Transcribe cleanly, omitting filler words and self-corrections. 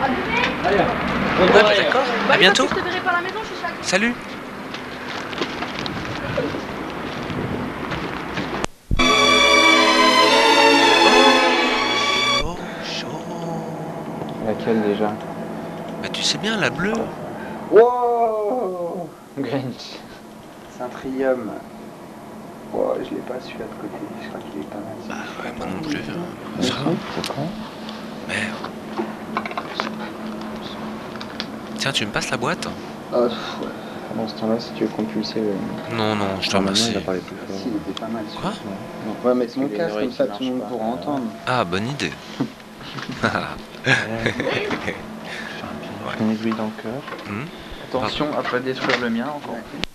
Ah bah d'accord, à bientôt. Je te verrai pas à la maison, je suis chaque. Salut. Oh, chaud. Laquelle déjà? Bah tu sais bien, la bleue. Wow, Grinch. Centrium. Oh, je l'ai pas celui-là de côté, je crois qu'il est pas mal. Bah ouais, moi non plus. Ça va. Merde. Tiens, tu me passes la boîte? Ouais. Pendant ce temps-là, si tu veux compulser le... Non, non, je te remercie. Il a parlé plus fort. Si, il était pas mal. Quoi? On va mettre mon casque comme ça, tout le monde pourra entendre. Ah, bonne idée. Un bruit dans le cœur. Attention à pas détruire le mien encore plus.